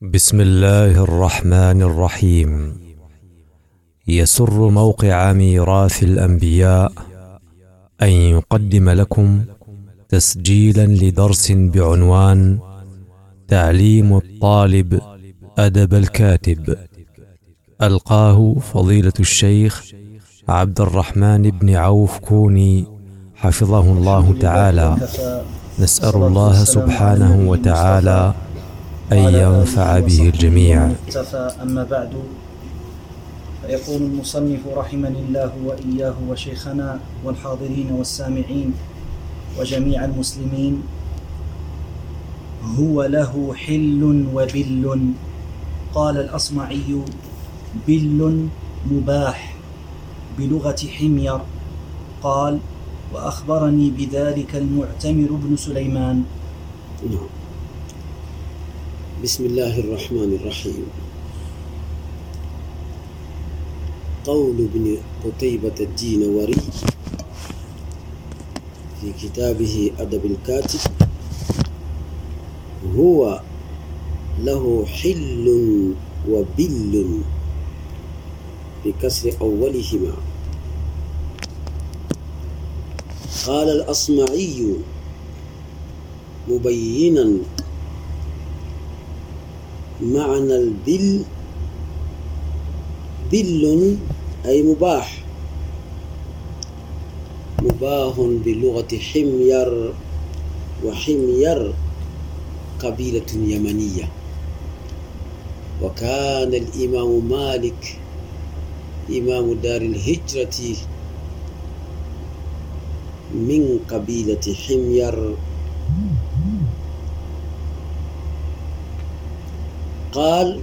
بسم الله الرحمن الرحيم. يسر موقع ميراث الأنبياء أن يقدم لكم تسجيلا لدرس بعنوان تعليم الطالب أدب الكاتب، ألقاه فضيلة الشيخ عبد الرحمن بن عوف كوني حفظه الله تعالى. نسأل الله سبحانه وتعالى أن ينفع به الجميع. أما بعد، فيقول المصنف رحمني الله وإياه وشيخنا والحاضرين والسامعين وجميع المسلمين: هو له حل وبل. قال الأصمعي: بل مباح بلغة حمير. قال: وأخبرني بذلك المعتمر بن سليمان. بسم الله الرحمن الرحيم. قول ابن قتيبة الدينوري في كتابه أدب الكاتب: هو له حل وبل بكسر أولهما. قال الأصمعي مبينا معنى البل: بل أي مباح، مباح بلغة حمير، وحمير قبيلة يمنية، وكان الإمام مالك إمام دار الهجرة من قبيلة حمير. قال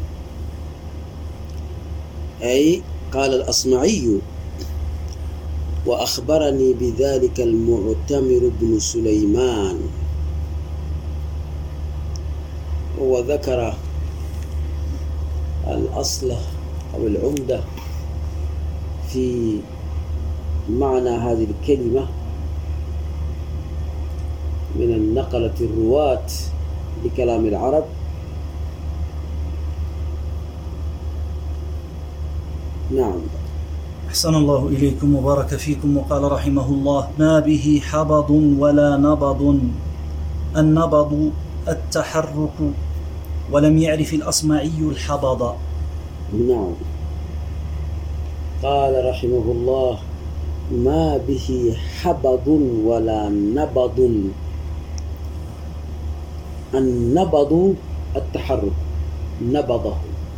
الأصمعي: وأخبرني بذلك المعتمر بن سليمان. وذكر الأصل أو العمدة في معنى هذه الكلمة من النقلة الرواة بكلام العرب. نعم. أحسن الله إليكم وبارك فيكم. وقال رحمه الله: ما به حبض ولا نبض. النبض التحرك، ولم يعرف الأصمعي الحبض. نعم. قال رحمه الله: ما به حبض ولا نبض. النبض التحرك، نبضه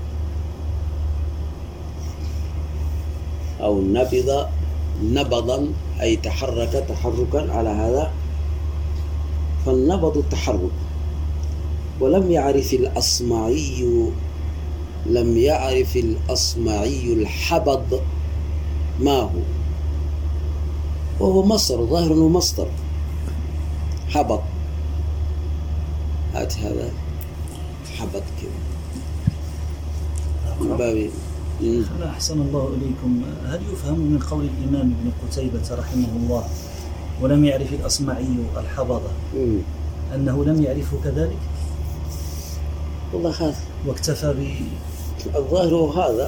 أو نبض نبضا أي تحرك تحركا على هذا، فالنبض التحرك. ولم يعرف الأصمعي الحبض ما هو، وهو مصدر، ظاهر أنه مصدر حبض. هات هذا حبض كذا. أحسن الله إليكم. هل يفهم من قول الإمام ابن قتيبة رحمه الله: ولم يعرف الأصمعي الحبض، أنه لم يعرفه كذلك؟ والله هذا واكتفى الظاهر هذا،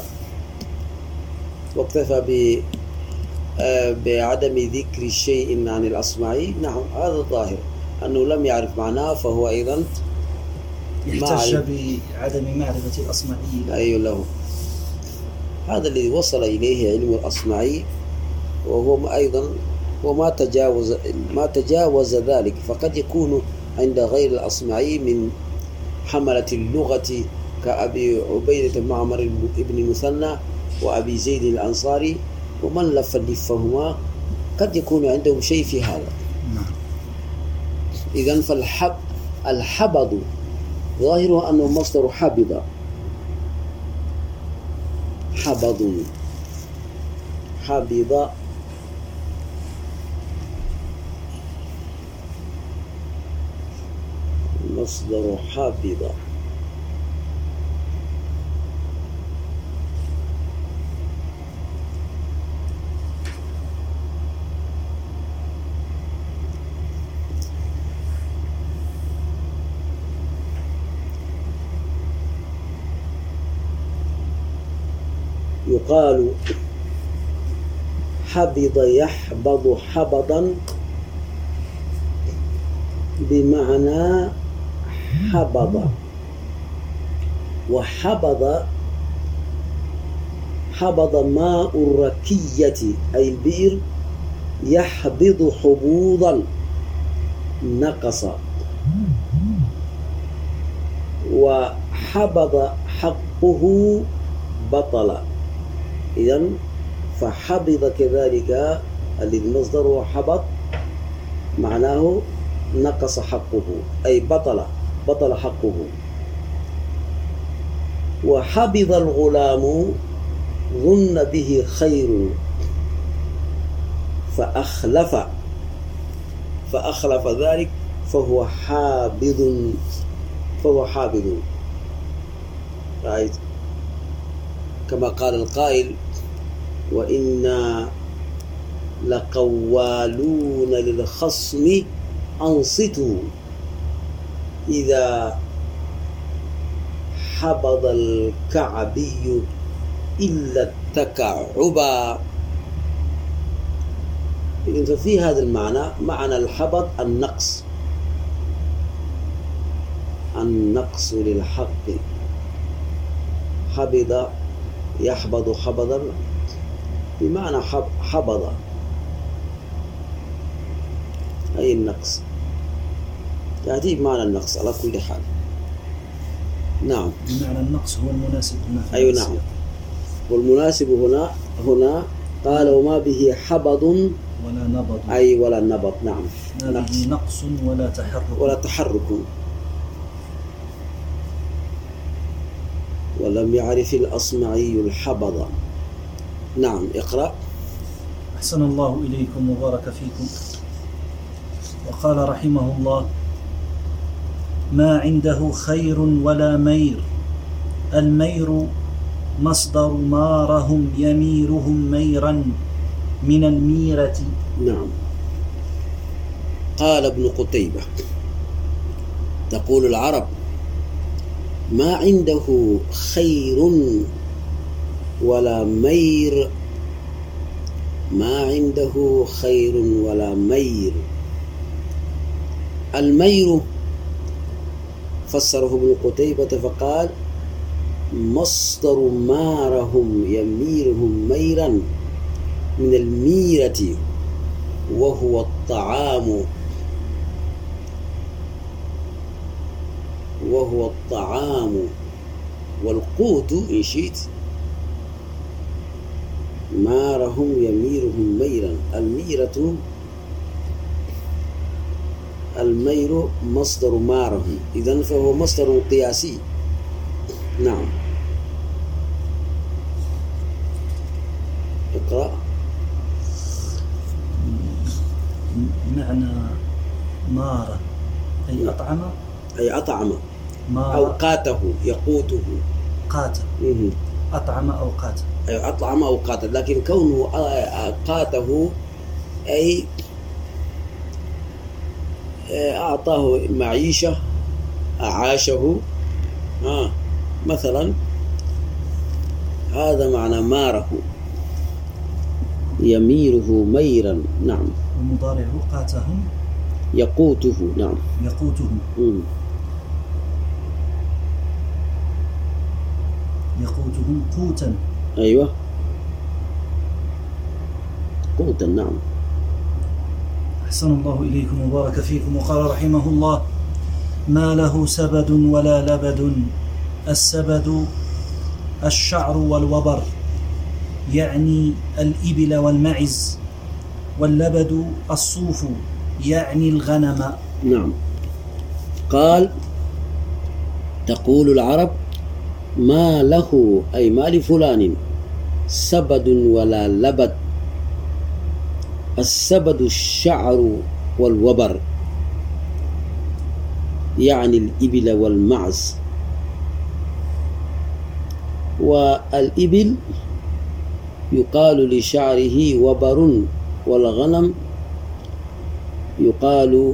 واكتفى بعدم ذكر شيء عن الأصمعي. نعم، هذا الظاهر أنه لم يعرف معناه، فهو أيضا يحتج بعدم معرفة الأصمعي. أيوه له. هذا الذي وصل إليه علم الأصمعي، وهو أيضا وما تجاوز ذلك. فقد يكون عند غير الأصمعي من حملة اللغة كأبي عبيدة معمر ابن المثنى وأبي زيد الأنصاري ومن لفهما، قد يكون عندهم شيء في هذا. إذن الحبض ظاهره أنه مصدر حبض، حبض، حبض. مصدر حبض. يقال حبض يحبض حبضا بمعنى حبض، وحبض ماء الركية أي البئر يحبض حبوضا نقص، وحبض حقه بطل. إذن فحبض كذلك الذي المصدر هو حبض معناه نقص حقه أي بطل حقه. وحبض الغلام ظن به خير فأخلف ذلك فهو حابض رأيت كما قال القائل وإنا لقوالون للخصم أنصتوا إذا حبض الكعبي إلا التكعبا. إذن في هذا المعنى معنى الحبض النقص للحق. حبض يحبض حبضا بمعنى حبض أي النقص، يأتي بمعنى النقص على كل حال. نعم، بمعنى النقص هو المناسب هنا. أيوة نعم، والمناسب هنا قال وما به حبض ولا نبض، أي ولا نبض. نعم، ما به نقص ولا تحرك. ولم يعرف الأصمعي الحبض. نعم، اقرأ. أحسن الله إليكم وبارك فيكم. وقال رحمه الله ما عنده خير ولا مير. المير مصدر مارهم يميرهم ميرا من الميرة. نعم. قال ابن قتيبة تقول العرب ما عنده خير ولا مير، ما عنده خير ولا مير. المير فسره ابن قتيبة فقال مصدر مارهم يميرهم ميرا من الميرة وهو الطعام والقوت إن شئت. مارهم يميرهم ميرا، المير مصدر مارهم، إذن فهو مصدر قياسي. نعم، اقرأ. معنى مار أي أطعم أوقاته يقوته. قات أطعم أوقاته، أي أطعم أوقاته، لكن كونه قاته أي أعطاه معيشة أعاشه مثلا، هذا معنى ماره يميره ميرا. نعم. ومضارع قاتهم يقوته. نعم، يقوتهم قوتا. أيوة قوتا. نعم. أحسن الله إليكم وبارك فيكم. وقال رحمه الله ما له سبد ولا لبد. السبد الشعر والوبر يعني الإبل والمعز، واللبد الصوف يعني الغنم. نعم. قال تقول العرب ما له أي ما لفلان سبد ولا لبد. السبد الشعر والوبر يعني الإبل والمعز. والإبل يقال لشعره وبر، والغنم يقال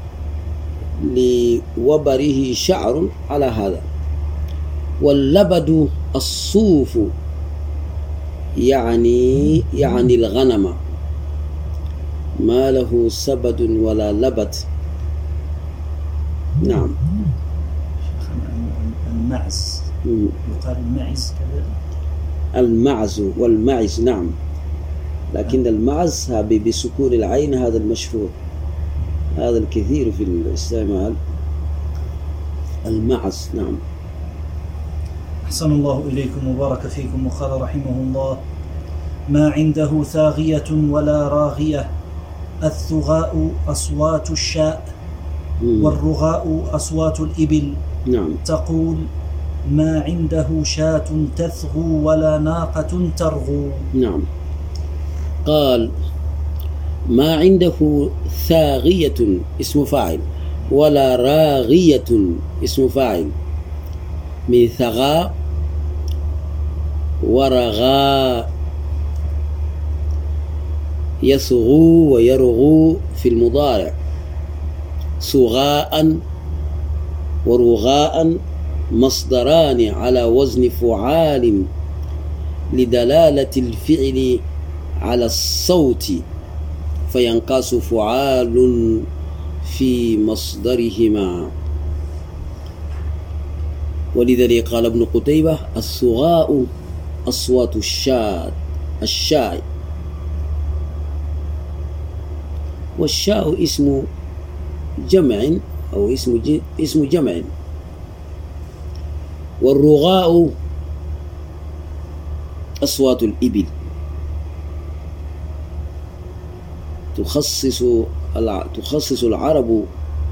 لوبره شعر على هذا. واللبد الصوف يعني الغنم ما له سبد ولا لبت. نعم. المعز يقال المعز كذلك. المعز والمعز نعم، لكن المعز بسكون العين هذا المشهور، هذا الكثير في الاستعمال، المعز. نعم. أحسن الله إليكم وبارك فيكم. وقال رحمه الله: ما عنده ثاغية ولا راغية. الثغاء أصوات الشاء والرغاء أصوات الإبل. نعم. تقول: ما عنده شاة تثغو ولا ناقة ترغو. نعم. قال: ما عنده ثاغية اسم فاعل ولا راغية اسم فاعل، من ثغاء ورغاء، يثغو ويرغو في المضارع، صغاء ورغاء مصدران على وزن فعال لدلالة الفعل على الصوت، فينقاس فعال في مصدرهما. ولذلك قال ابن قتيبة: الصغاء أصوات الشاء، والشاء اسم جمع أو اسم جمع، والرغاء أصوات الإبل. تخصص العرب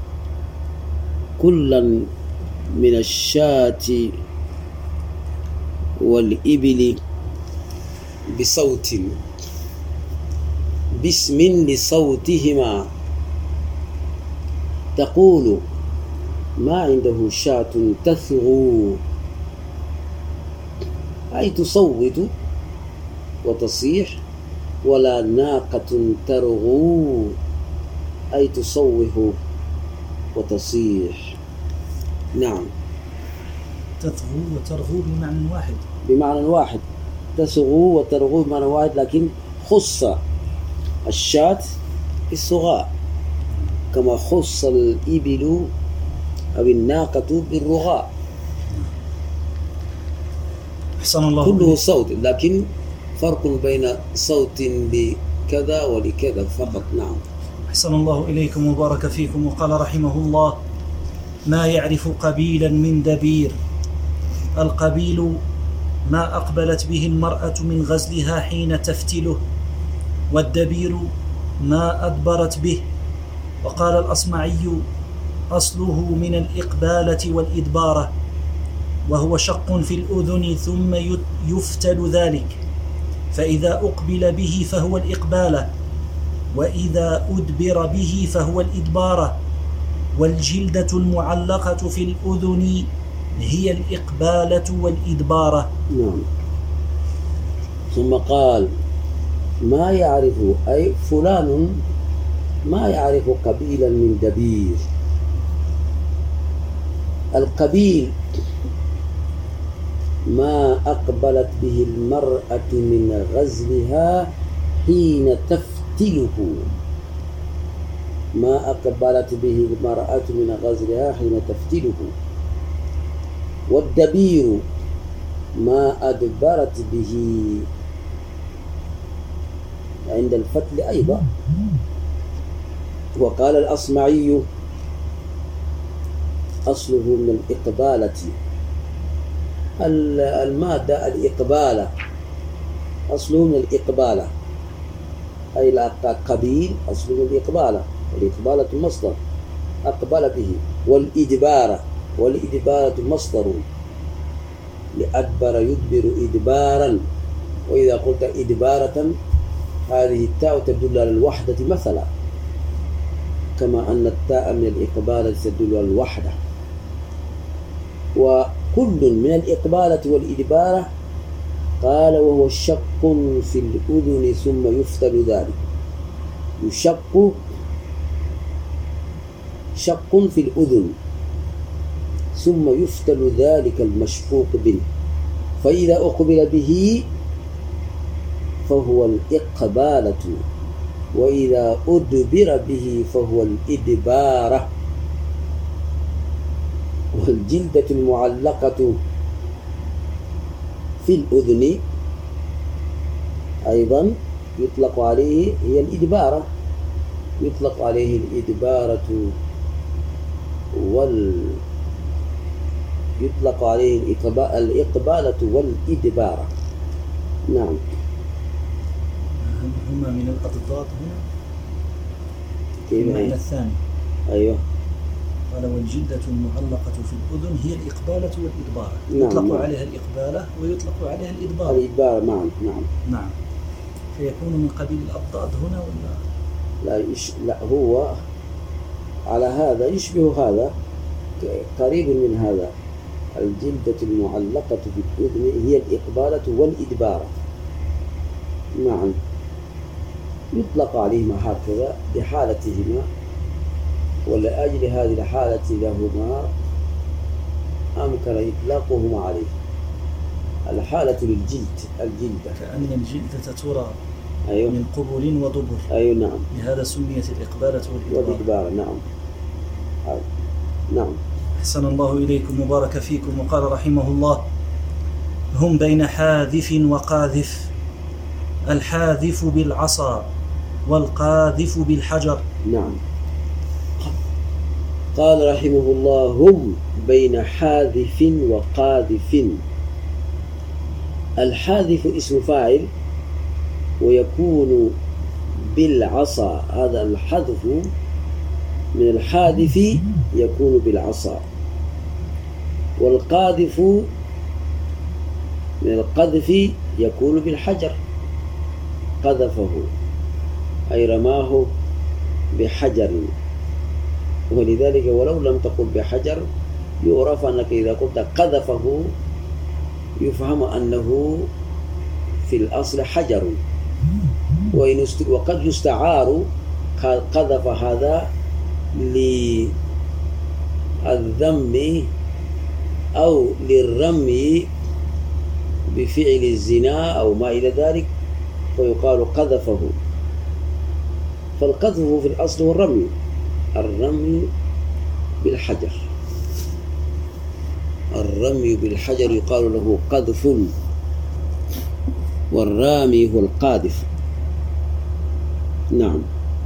كلا من الشاة والإبل بصوت، باسم لصوتهما. تقول: ما عنده شاة تثغو، أي تصوت وتصيح، ولا ناقة ترغو، أي تصوه وتصيح. نعم. تثغو وترغو بمعنى واحد. بمعنى واحد، تثغو وترغو بمعنى واحد، لكن خص الشاة بالصغاء كما خص الإبل أو الناقة بالرغاء. أحسن الله كله صوت، لكن فرق بين صوت لكذا ولكذا فقط. نعم. أحسن الله إليكم وبارك فيكم. وقال رحمه الله: ما يعرف قبيلا من دبير. القبيل ما أقبلت به المرأة من غزلها حين تفتله، والدبير ما أدبرت به. وقال الأصمعي: أصله من الإقبالة والإدبارة، وهو شق في الأذن ثم يفتل ذلك، فإذا أقبل به فهو الإقبالة، وإذا أدبر به فهو الإدبارة. والجلدة المعلقة في الأذن هي الإقبالة والإدبارة. نعم. ثم قال: ما يعرف، أي فلان ما يعرف قبيلا من دبير. القبيل ما أقبلت به المرأة من غزلها حين تفتله، ما أقبلت به المرأة من غزلها حين تفتله. والدبير ما أدبرت به عند الفتل أيضا. وقال الأصمعي: أصله من الإقبالة، المادة الإقبالة أصله من الإقبالة، أي القبيل أصله من الإقبالة، والإقبالة مصدر أقبل به. والإدبارة مصدر لأدبر يدبر إدبارا. وإذا قلت إدبارة هذه التاء تدل على الوحدة مثلا، كما أن التاء من الإقبالة تدل على الوحدة. وكل من الإقبالة والإدبارة قال: وهو شق في الأذن ثم يفتل ذلك. يشق شق في الأذن ثم يفتل ذلك المشقوق به، فإذا أقبل به فهو الإقبالة، وإذا أدبر به فهو الإدبارة. والجلدة المعلقة في الأذن أيضا يطلق عليه هي الإدبارة، يطلق عليه الإدبارة يطلق عليه الإقبالة والإدبارة. نعم. هما من الأضداد هنا كيف المعنى الثاني. أيوه. قال والجلدة المعلقة في الأذن هي الإقبالة والإدبارة. نعم. يطلق عليها الإقبالة ويطلق عليها الإدبارة. الإدبارة نعم. نعم. فيكون من قبيل الأضداد هنا ولا؟ لا هو على هذا يشبه هذا، قريب من هذا. الجلدة المعلقة في الأذن هي الإقبالة والإدبارة. نعم. يطلق عليهما هكذا لحالتهما، ولأجل هذه الحالة لهما أمكن إطلاقهما عليه. الحالة الجلدة كأن الجلدة ترى أيوه. من قبل ودبر. أيوه نعم. لهذا سميت الإقبالة والإدبار. نعم. نعم. أحسن الله إليكم وبارك فيكم. وقال رحمه الله: هم بين حاذف وقاذف، الحاذف بالعصا والقاذف بالحجر. نعم. قال رحمه الله: هم بين حاذف وقاذف. الحاذف اسم فاعل ويكون بالعصا، هذا الحذف من الحادث يكون بالعصا. والقاذف من القذف يكون بالحجر، قذفه أي رماه بحجر. ولذلك ولو لم تقل بحجر يعرف أنك إذا قلت قذفه يفهم أنه في الأصل حجر. وقد يستعار قذف هذا للذم أو للرمي بفعل الزنا أو ما إلى ذلك، فيقال قذفه. فالقذف في الأصل هو الرمي بالحجر. الرمي بالحجر يقال له قذف، والرامي هو القاذف. نعم.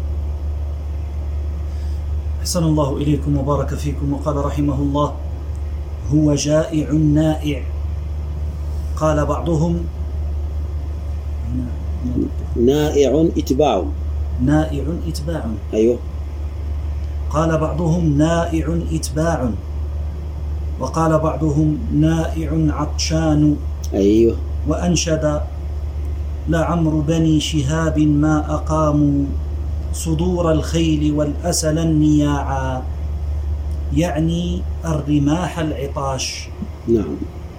أحسن الله إليكم وبارك فيكم. وقال رحمه الله: هو جائع نائع. قال بعضهم نائع إتباع. نائع إتباع. أيوه. قال بعضهم نائع إتباع، وقال بعضهم نائع عطشان. أيوه. وأنشد: لعمر بني شهاب ما أقاموا صدور الخيل والأسل النياعا، يعني الرماح العطاش. نعم.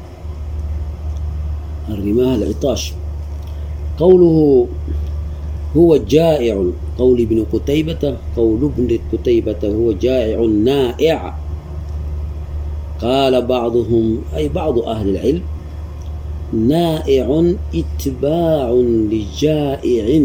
الرماح العطاش. قوله هو جائع، قول ابن قتيبة هو جائع نائع. قال بعضهم أي بعض أهل العلم: نائع اتباع لجائع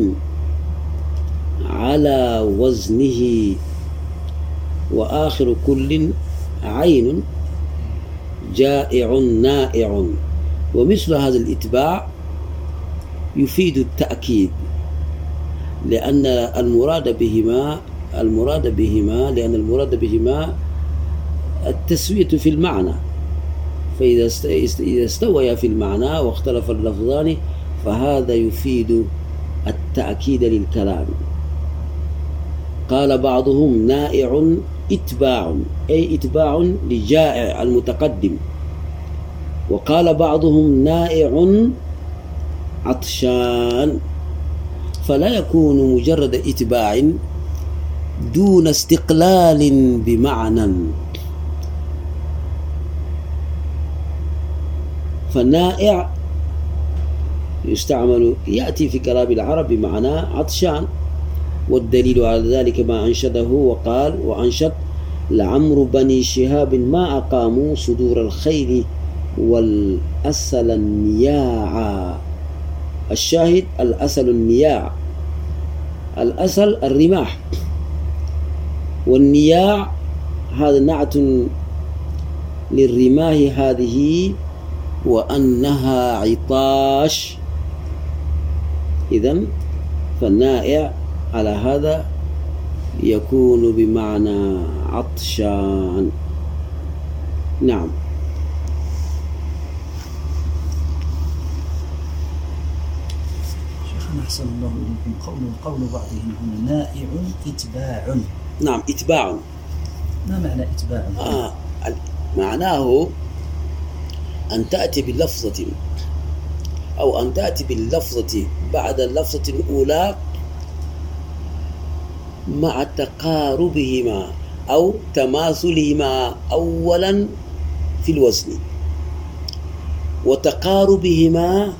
على وزنه، وآخر كل عين، جائع نائع. ومثل هذا الاتباع يفيد التأكيد، لأن المراد بهما التسوية في المعنى. فإذا استويا في المعنى واختلف اللفظان فهذا يفيد التأكيد للكلام. قال بعضهم نائع إتباع، أي إتباع لجائع المتقدم. وقال بعضهم نائع عطشان، فلا يكون مجرد إتباع دون استقلال بمعنى. فالنائع يستعمل يأتي في كلام العرب بمعنى عطشان، والدليل على ذلك ما أنشده وقال: وأنشد لعمر بني شهاب ما أقاموا صدور الخيل والأسل النياعا، الشاهد الأسل النياع، الأسل الرماح، والنياع هذا نعت للرماه هذه وأنها عطاش. إذن فالنائع على هذا يكون بمعنى عطشان. نعم. شيخنا أحسن الله إليكم، قول بعضهم هنا نائع إتباع. نعم، إتباع. ما معنى إتباع؟ معناه أن تأتي بلفظة أو أن تأتي باللفظة بعد اللفظة الأولى مع تقاربهما أو تماثلهما أولا في الوزن، وتقاربهما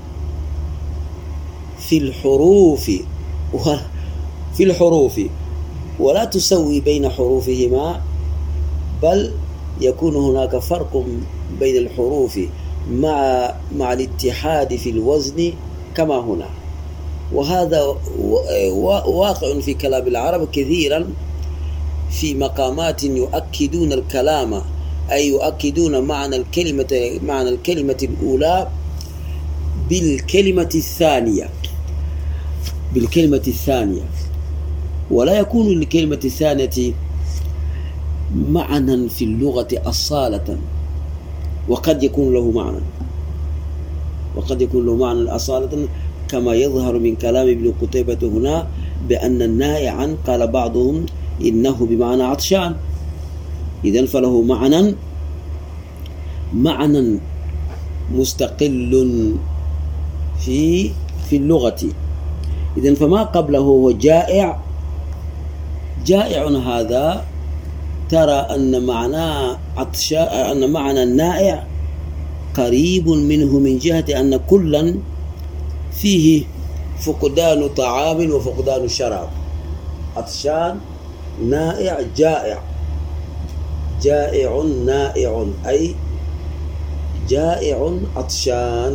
في الحروف ولا تسوي بين حروفهما، بل يكون هناك فرق بين الحروف مع الاتحاد في الوزن كما هنا. وهذا واقع في كلام العرب كثيرا في مقامات يؤكدون الكلام، أي يؤكدون معنى الكلمة الأولى بالكلمة الثانية، ولا يكون للكلمة الثانية معنى في اللغة أصالة، وقد يكون له معنى أصالة كما يظهر من كلام ابن قتيبة هنا بأن النائعا قال بعضهم إنه بمعنى عطشان. إذن فله معنى مستقل في اللغة. إذن فما قبله هو جائع هذا ترى أن معنى النائع قريب منه من جهة أن كلا فيه فقدان طعام وفقدان شراب. عطشان، نائع، جائع نائع، أي جائع عطشان.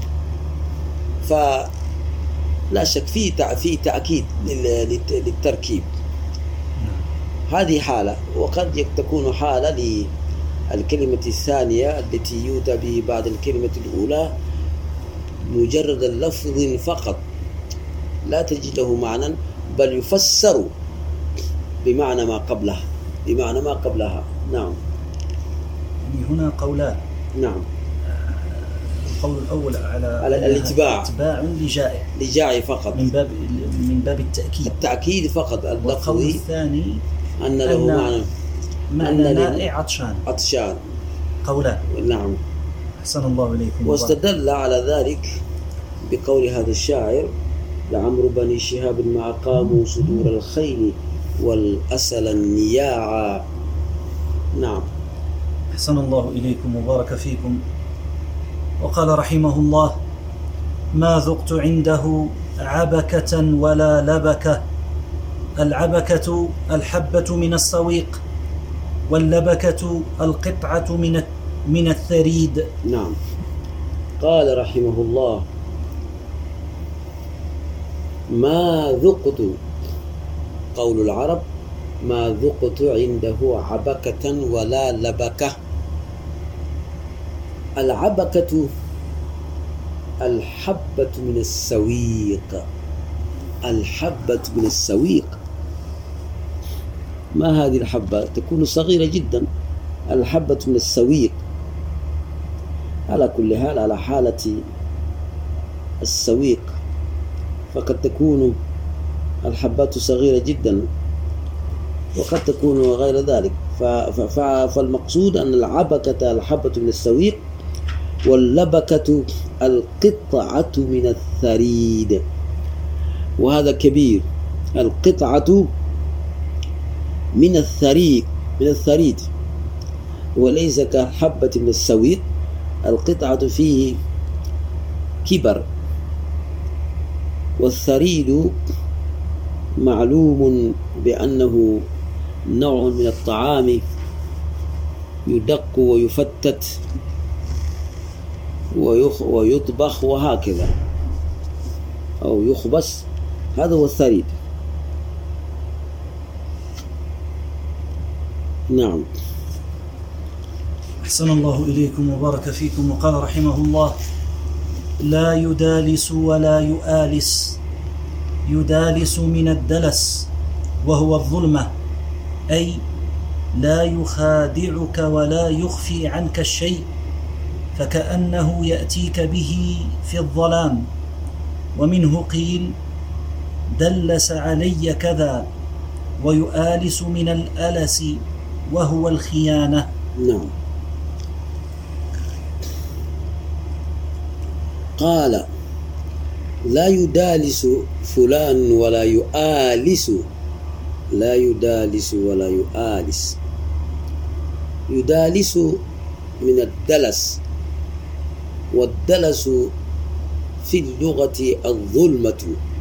فلا شك في تأكيد للتركيب. هذه حالة، وقد تكون حالة للكلمة الثانية التي يؤتى به بعد الكلمة الأولى مجرد اللفظ فقط، لا تجد له معنى، بل يفسر بمعنى ما قبلها. نعم. يعني هنا قولان. نعم. القول الأول على الاتباع، اتباع لجائع فقط، من باب التأكيد فقط اللفظي. والقول الثاني أن له معنى نائع عطشان. قولان. نعم. أحسن الله إليكم. واستدل على ذلك بقول هذا الشاعر: لعمرو بني شهاب ما أقاموا صدور الخيل والأسل النياعا. نعم. أحسن الله إليكم وبارك فيكم. وقال رحمه الله: ما ذقت عنده عبكة ولا لبكة. العبكة الحبة من السويق، واللبكة القطعة من الثريد. نعم. قال رحمه الله: ما ذقت، قول العرب: ما ذقت عنده عبكة ولا لبكة. العبكة الحبة من السويق. ما هذه الحبة؟ تكون صغيرة جدا. الحبة من السويق على كل حال على حالة السويق، فقد تكون الحبات صغيرة جدا وقد تكون غير ذلك. فالمقصود أن العبكة الحبة من السويق، واللبكة القطعة من الثريد، وهذا كبير. القطعة من الثريد وليس كحبة من السويق. القطعة فيه كبر، والثريد معلوم بأنه نوع من الطعام يدق ويفتت ويطبخ وهكذا. أو يخبس، هذا هو الثريد. نعم. أحسن الله إليكم وبارك فيكم. وقال رحمه الله: لا يدالس ولا يؤالس. يدالس من الدلس وهو الظلمة، أي لا يخادعك ولا يخفي عنك الشيء، فكأنه يأتيك به في الظلام. ومنه قيل: دلس علي كذا. ويؤالس من الألس وهو الخيانة. نعم. قال: لا يدالس فلان ولا يؤالس. لا يدالس ولا يؤالس. يدالس من الدلس، والدلس في اللغة الظلمة،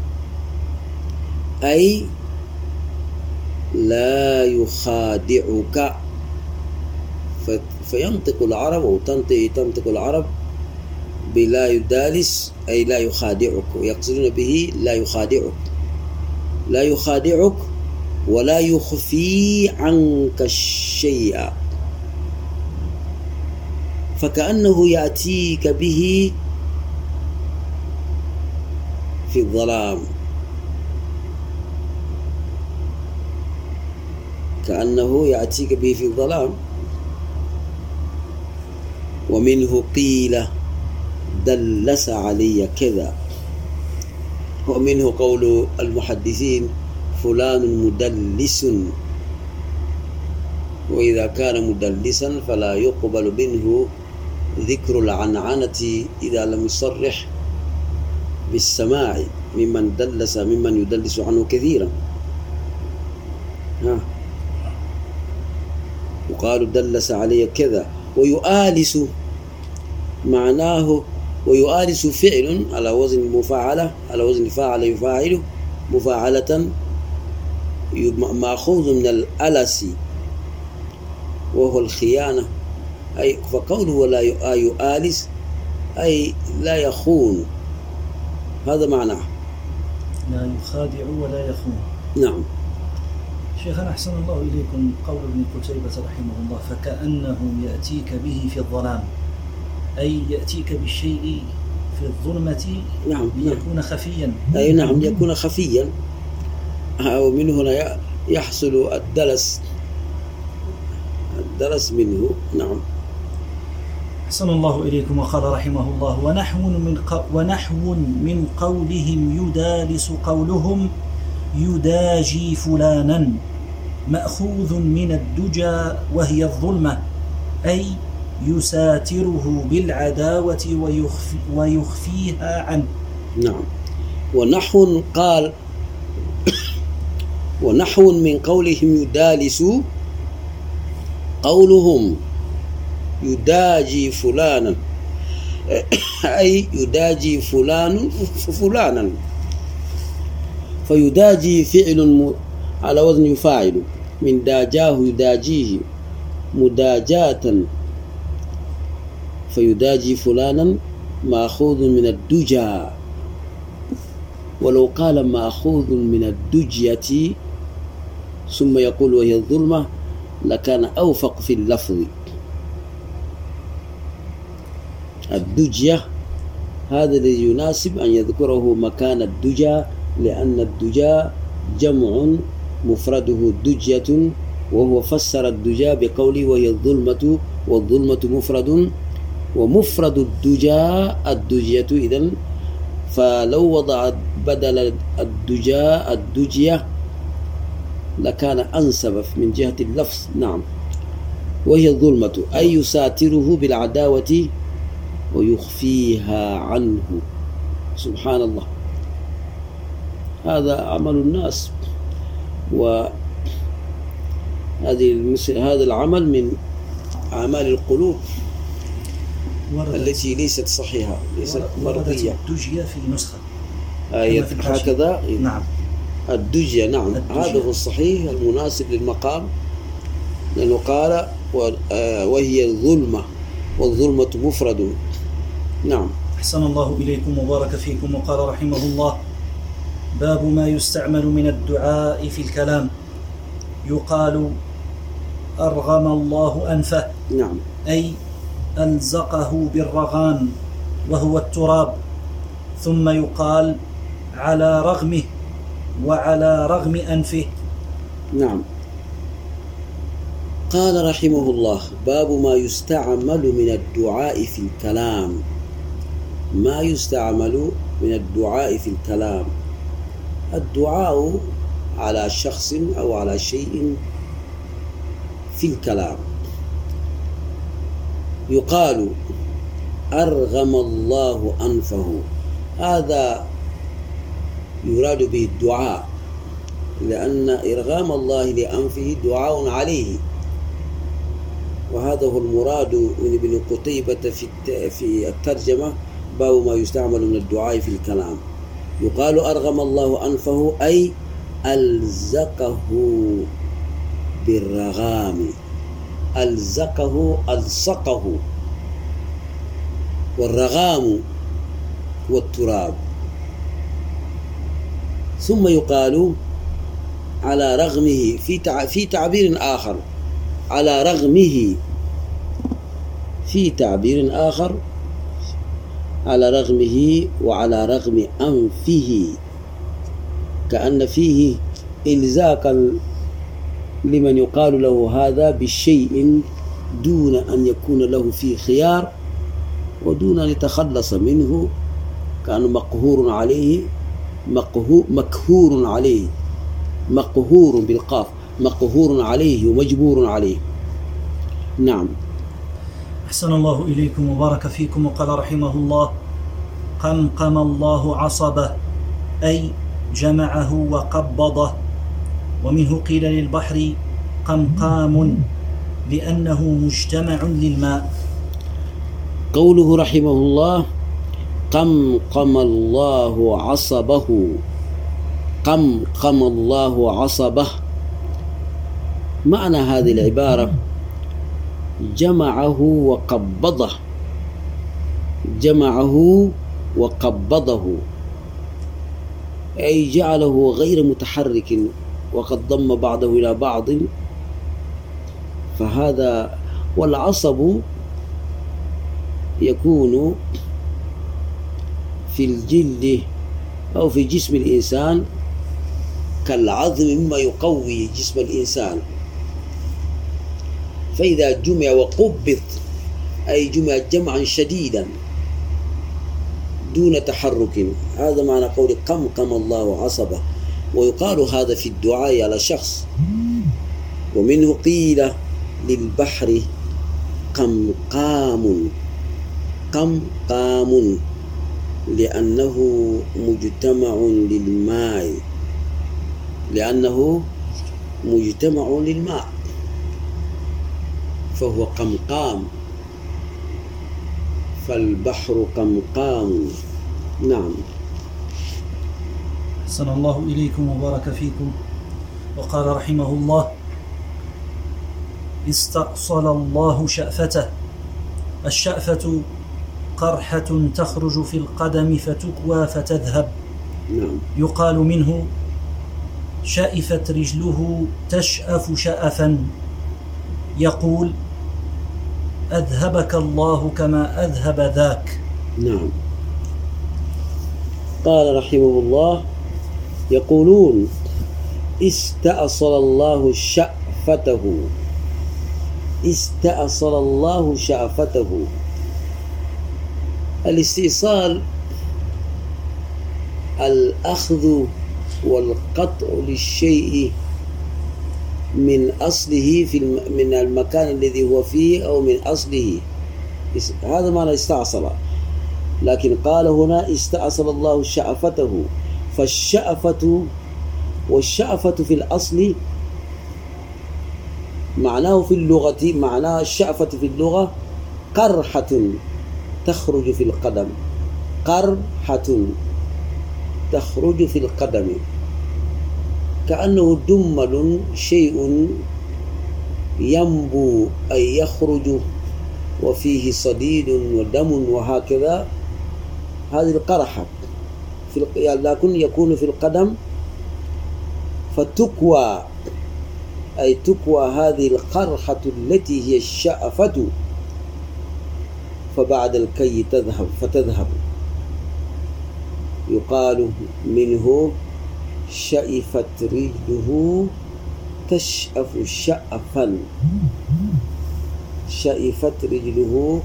أي لا يخادعك. فينطق العرب أو تنطق العرب بلا يدالس، أي لا يخادعك، ويقصدون به لا يخادعك. لا يخادعك ولا يخفي عنك الشيء، فكأنه يأتيك به في الظلام. كأنه يأتيك به في الظلام. ومنه قيل: دلس علي كذا. ومنه قول المحدثين: فلان مدلس. وإذا كان مدلسا فلا يقبل منه ذكر العنعنة إذا لم يصرح بالسماع ممن يدلس عنه كثيرا. وقالوا: دلس علي كذا. ويؤالس معناه، ويؤالس فعل على وزن مفاعلة، على وزن فاعل يفاعل مفاعلة، مأخوذ من الألس وهو الخيانة. أي فقوله لا يؤالس أي لا يخون، هذا معناه. لا يخادع ولا يخون. نعم. شيخنا أحسن الله إليكم، قول ابن قتيبة رحمه الله: فكأنه يأتيك به في الظلام، أي يأتيك بالشيء في الظلمة. نعم. ليكون خفيا. أي نعم، ليكون خفيا. ومن هنا يحصل الدلس منه. نعم. أحسن الله إليكم. وقال رحمه الله: ونحو من قولهم يدالس قولهم يداجي فلانا، مأخوذ من الدجى وهي الظلمة، أي يساتره بالعداوة ويخفيها عنه. نعم. ونحو قال: ونحو من قولهم يدالس قولهم يداجي فلانا، أي يداجي فلان فلانا. فيداجي فعل على وزن يفاعل، من داجاه يداجيه مداجاة. فيداجي فلانا مأخوذ من الدجى، ولو قال مأخوذ من الدجية ثم يقول وهي الظلمة لكان أوفق في اللفظ. الدجية هذا الذي يناسب أن يذكره مكان الدجى، لأن الدجى جمع مفرده دجية، وهو فسر الدجى بقوله وهي الظلمة، والظلمة مفرد، ومفرد الدجى الدجية. إذن فلو وضع بدل الدجى الدجية لكان أنسب من جهة اللفظ. نعم. وهي الظلمة أي يساتره بالعداوة ويخفيها عنه. سبحان الله، هذا عمل الناس، وهذا العمل من أعمال القلوب التي ليست صحيحة، ليست مرضية. الدجية في نسخة هكذا. نعم. الدجية. نعم. هذا هو الصحيح المناسب للمقام، لأنه قال وهي الظلمة، والظلمة مفرد. نعم. أحسن الله إليكم وبارك فيكم. وقال رحمه الله: باب ما يستعمل من الدعاء في الكلام. يقال: أرغم الله أنفه. نعم. أي ألزقه بالرغام وهو التراب. ثم يقال: على رغمه وعلى رغم أنفه. نعم. قال رحمه الله: باب ما يستعمل من الدعاء في الكلام. ما يستعمل من الدعاء في الكلام. الدعاء على شخص أو على شيء في الكلام. يقال: أرغم الله أنفه. هذا يراد به الدعاء، لأن إرغام الله لأنفه دعاء عليه، وهذا هو المراد من ابن قتيبة في الترجمة: باب ما يستعمل من الدعاء في الكلام. يقال: أرغم الله أنفه أي ألزقه بالرغام. ألصقه، والرغام والتراب. ثم يقال: على رغمه، في تعبير آخر على رغمه، في تعبير آخر على رغمه وعلى رغم أنفه، كأن فيه إلزاقا لمن يقال له هذا بالشيء دون أن يكون له فيه خيار ودون أن يتخلص منه، كأنه مقهور عليه، مقهور عليه، مقهور بالقاف، مقهور عليه ومجبور عليه. نعم. أحسن الله إليكم وبارك فيكم. وقال رحمه الله: قمقم الله عصبه، أي جمعه وقبضه. ومنه قيل للبحر قمقام لأنه مجتمع للماء. قوله رحمه الله: قمقم الله عصبه. قمقم الله عصبه، معنى هذه العبارة: جمعه وقبضه، جمعه وقبضه، أي جعله غير متحرك وقد ضم بعضه إلى بعض. فهذا، والعصب يكون في الجلد أو في جسم الإنسان كالعظم مما يقوي جسم الإنسان. فإذا جمع وقبض أي جمع جمعا شديدا دون تحرك، هذا معنى قول قمقم الله عصبه. ويقال هذا في الدعاء على شخص. ومنه قيل للبحر قمقام، قمقام لأنه مجتمع للماء، لأنه مجتمع للماء فهو قمقام، فالبحر قمقام. نعم. أحسن الله إليكم وبارك فيكم. وقال رحمه الله: استأصل الله شأفته. الشأفة قرحة تخرج في القدم فتكوى فتذهب. نعم. يقال منه: شأفت رجله تشأف شأفا. يقول: أذهبك الله كما أذهب ذاك. نعم. قال رحمه الله: يقولون استأصل الله شأفته. استأصل الله شأفته. الاستئصال الأخذ والقطع للشيء من أصله من المكان الذي هو فيه أو من أصله، هذا معنى استأصل. لكن قال هنا استأصل الله شأفته. فالشأفة والشأفة في الأصل معناه في اللغة، معناه الشأفة في اللغة قرحة تخرج في القدم، قرحة تخرج في القدم، كأنه دمل شيء ينبو أي يخرج وفيه صديد ودم وهكذا، هذه القرحة لكن يكون في القدم، فتكوى أي تكوى هذه القرحة التي هي الشأفة، فبعد الكي فتذهب. يقال منه شأفت رجله تشأف شأفا، شأفت رجله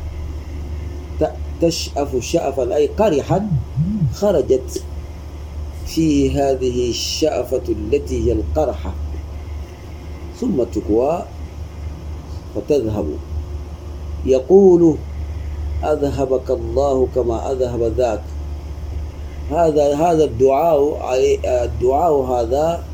تشأف شأفا أي قرحت، خرجت في هذه الشأفة التي هي القرحة، ثم تكوى فتذهب. يقول أذهبك الله كما أذهب ذاك. هذا الدعاء هذا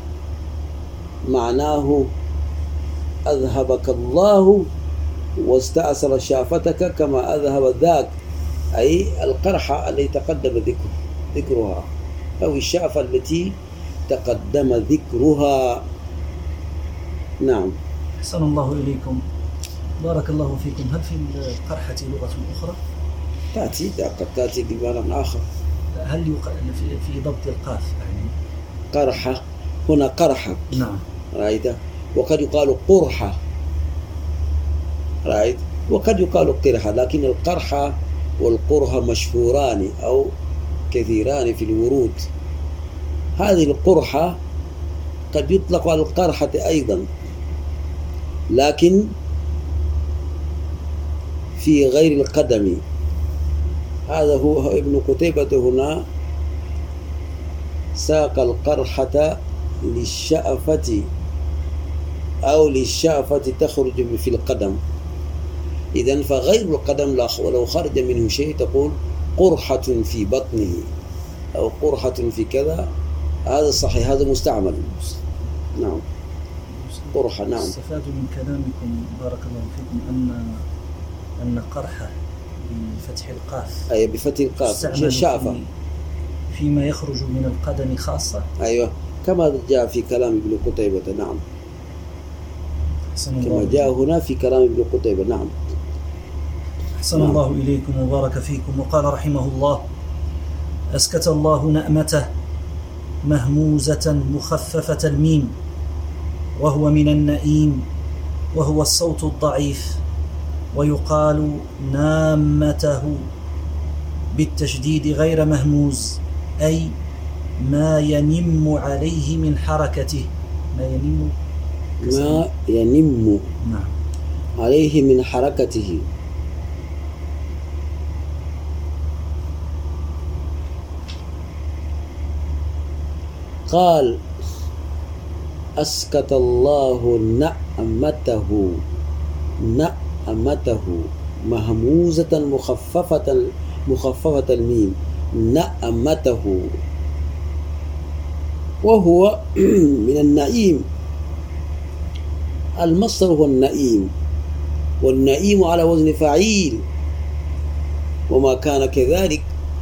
معناه أذهبك الله واستأصل شافتك كما أذهب ذاك، أي القرحة التي تقدم ذكرها، أو الشافة التي تقدم ذكرها. نعم. أحسن الله إليكم، بارك الله فيكم. هل في القرحة لغة أخرى؟ قد تأتي بمعنى آخر. هل في ضبط القاف يعني قرحة؟ هنا قرحة. نعم. رأيت؟ وقد يقال قرحة. رأيت؟ وقد يقال قرحة، لكن القرحة والقرحة مشهوران أو كثيران في الورود. هذه القرحة قد يطلق على القرحة أيضا، لكن في غير القدم. هذا هو ابن قتيبة هنا ساق القرحة للشأفة أو للشأفة تخرج في القدم. إذن فغير القدم ولو خرج منه شيء تقول قرحة في بطنه أو قرحة في كذا، هذا صحيح، هذا مستعمل. نعم، قرحة. نعم. استفاد من كلامكم بارك الله فيكم أن قرحة بفتح القاف، أي بفتح القاف شافة فيما يخرج من القدم خاصة. أيوة، كما جاء في كلام ابن قتيبة. نعم، كما جاء هنا في كلام ابن قتيبة. نعم. أحسن الله إليكم وبارك فيكم. وقال رحمه الله: أسكت الله نأمته مهموزة مخففة الميم، وهو من النئيم، وهو الصوت الضعيف، ويقال نامته بالتشديد غير مهموز، أي ما ينم عليه من حركته. ما ينم نعم عليه من حركته. قال أسكت الله نأمته مهموزة مخففة الميم، نأمته، وهو من النعيم. المصدر هو النعيم، والنعيم على وزن فعيل، وما كان كذلك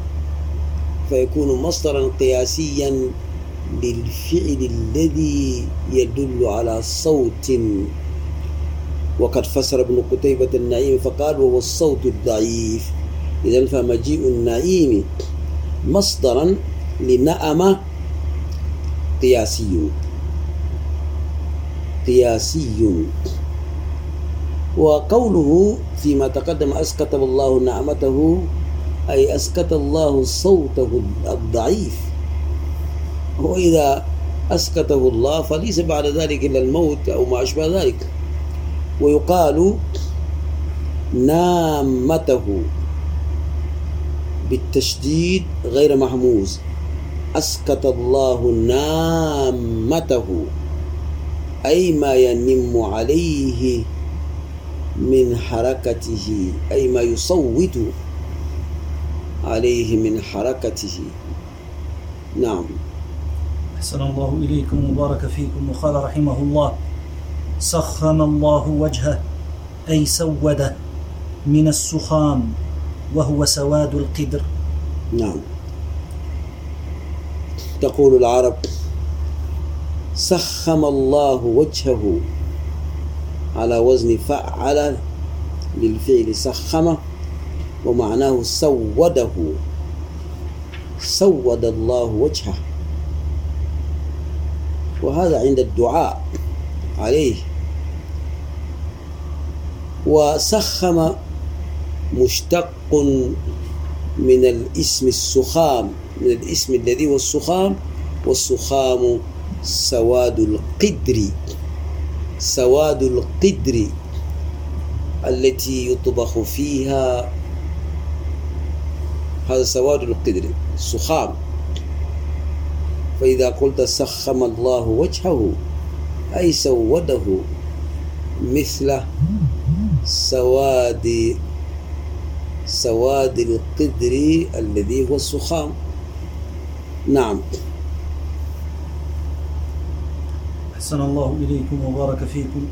فيكون مصدرا قياسيا للفعل الذي يدل على صوت. وقد فسر ابن قتيبة النعيم فقال وهو الصوت الضعيف. إذن فمجيء النعيم مصدرا لنأم قياسي. وقوله فيما تقدم أسكت الله نعمته، أي أسكت الله صوته الضعيف. وإذا أسكته الله فليس بعد ذلك إلا الموت أو ما أشبه ذلك. ويقال نامته بالتشديد غير محموز، أسكت الله نامته، أي ما ينم عليه من حركته، أي ما يصوت عليه من حركته. نعم. أحسن الله إليكم وبارك فيكم. وقال رحمه الله: سخم الله وجهه، أي سوده من السخام، وهو سواد القدر. نعم. تقول العرب سخم الله وجهه على وزن فعل للفعل سخم، ومعناه سوده سود الله وجهه، وهذا عند الدعاء عليه. وسخم مشتق من الاسم السخام، من الاسم الذي هو السخام، والسخام سواد القدر، سواد القدر التي يطبخ فيها، هذا سواد القدر السخام. فإذا قلت سخم الله وجهه أي سوده مثل سواد القدر الذي هو السخام. نعم. أحسن الله إليكم وبارك فيكم.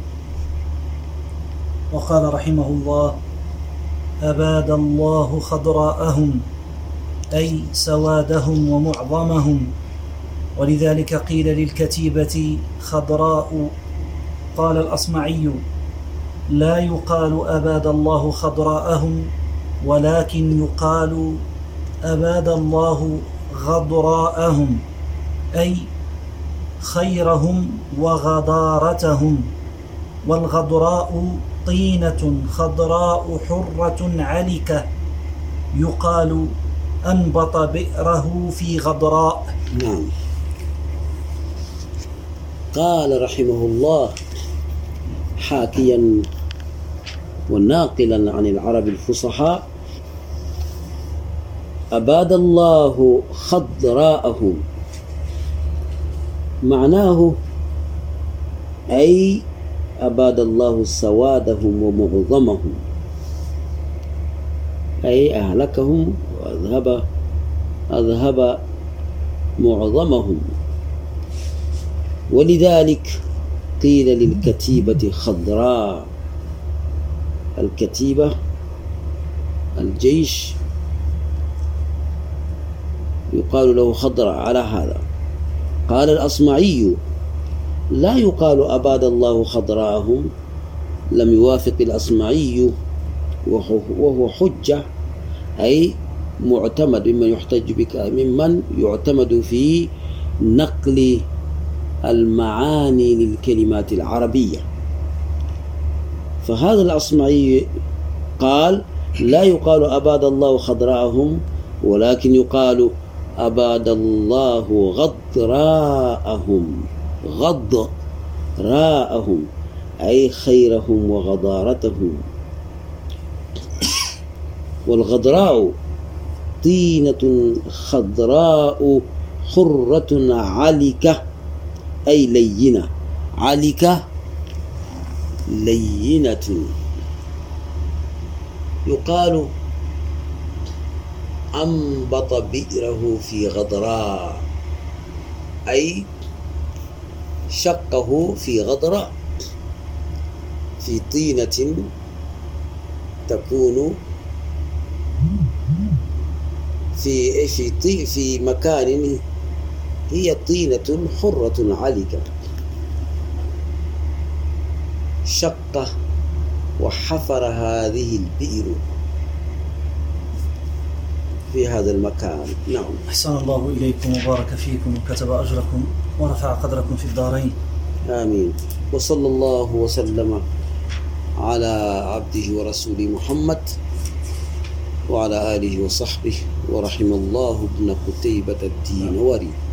وقال رحمه الله: أباد الله خضراءهم أي سوادهم ومعظمهم، ولذلك قيل للكتيبة خضراء. قال الأصمعي: لا يقال أباد الله خضراءهم، ولكن يقال أباد الله غضراءهم أي خيرهم وغضارتهم. والغضراء طينة خضراء حرة علكة، يقال أنبط بئره في غضراء. نعم. قال رحمه الله حاكيا وناقلا عن العرب الفصحاء: أباد الله خضراءهم، معناه أي أباد الله سوادهم ومعظمهم، أي أهلكهم وأذهب معظمهم. ولذلك قيل للكتيبة خضراء. الكتيبة الجيش يقال له خضراء على هذا. قال الأصمعي: لا يقال أباد الله خضراءهم، لم يوافق الأصمعي وهو حجة، أي معتمد ممن يعتمد في نقل المعاني للكلمات العربية. فهذا الأصمعي قال: لا يقال أباد الله خضراءهم، ولكن يقال أباد الله غضراءهم، غضراءهم أي خيرهم وغضارتهم. والغضراء طينة خضراء حرة علكة أي لينة، علكة لينة. يقال أنبط بئره في غضراء أي شقه في غضراء، في طينة تكون في مكان هي طينة حرة علكة، شق وحفر هذه البئر في هذا المكان. نعم. أحسن الله إليكم وبارك فيكم وكتب أجركم ورفع قدركم في الدارين. آمين. وصلى الله وسلم على عبده ورسوله محمد وعلى آله وصحبه، ورحم الله ابن قتيبة الدينوري.